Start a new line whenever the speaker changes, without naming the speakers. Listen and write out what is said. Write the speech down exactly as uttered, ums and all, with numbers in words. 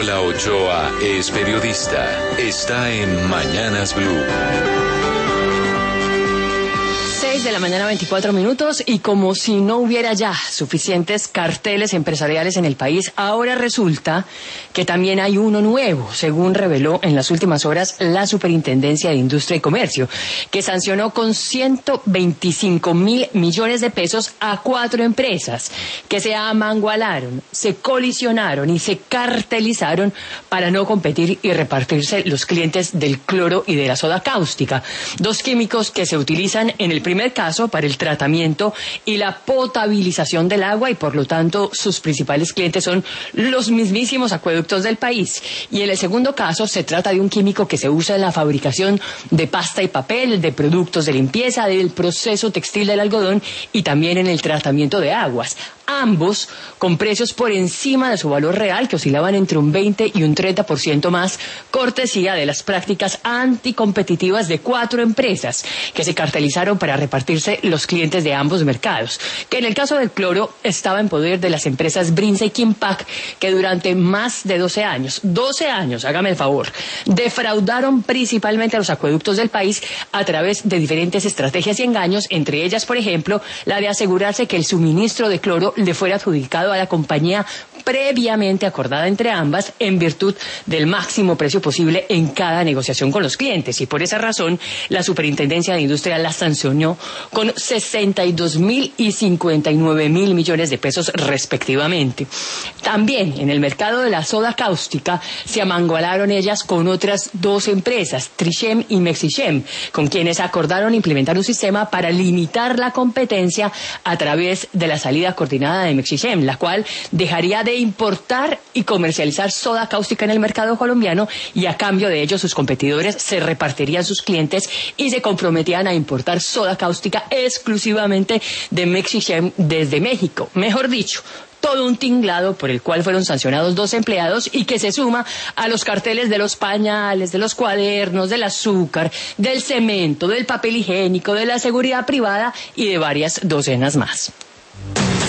Paola Ochoa es periodista. Está en Mañanas Blue.
seis de la mañana, veinticuatro minutos, y como si no hubiera ya suficientes carteles empresariales en el país, ahora resulta que también hay uno nuevo, según reveló en las últimas horas la Superintendencia de Industria y Comercio, que sancionó con ciento veinticinco mil millones de pesos a cuatro empresas que se amangualaron, se colisionaron y se cartelizaron para no competir y repartirse los clientes del cloro y de la soda cáustica, dos químicos que se utilizan en el primer caso para el tratamiento y la potabilización del agua, y por lo tanto sus principales clientes son los mismísimos acueductos del país. Y en el segundo caso se trata de un químico que se usa en la fabricación de pasta y papel, de productos de limpieza, del proceso textil del algodón y también en el tratamiento de aguas. Ambos con precios por encima de su valor real, que oscilaban entre un veinte y un treinta por ciento más, cortesía de las prácticas anticompetitivas de cuatro empresas que se cartelizaron para repartirse los clientes de ambos mercados, que en el caso del cloro estaba en poder de las empresas Brinza y Kimpac, que durante más de doce años, doce años, hágame el favor, defraudaron principalmente a los acueductos del país a través de diferentes estrategias y engaños, entre ellas, por ejemplo, la de asegurarse que el suministro de cloro le fuera adjudicado a la compañía previamente acordada entre ambas en virtud del máximo precio posible en cada negociación con los clientes, y por esa razón la Superintendencia de Industria la sancionó con sesenta y dos mil y cincuenta y nueve mil millones de pesos respectivamente. También en el mercado de la soda cáustica se amangualaron ellas con otras dos empresas, Trichem y Mexichem, con quienes acordaron implementar un sistema para limitar la competencia a través de la salida coordinada de Mexichem, la cual dejaría de importar y comercializar soda cáustica en el mercado colombiano, y a cambio de ello sus competidores se repartirían sus clientes y se comprometían a importar soda cáustica exclusivamente de Mexichem desde México. Mejor dicho, todo un tinglado por el cual fueron sancionados dos empleados y que se suma a los carteles de los pañales, de los cuadernos, del azúcar, del cemento, del papel higiénico, de la seguridad privada y de varias docenas más.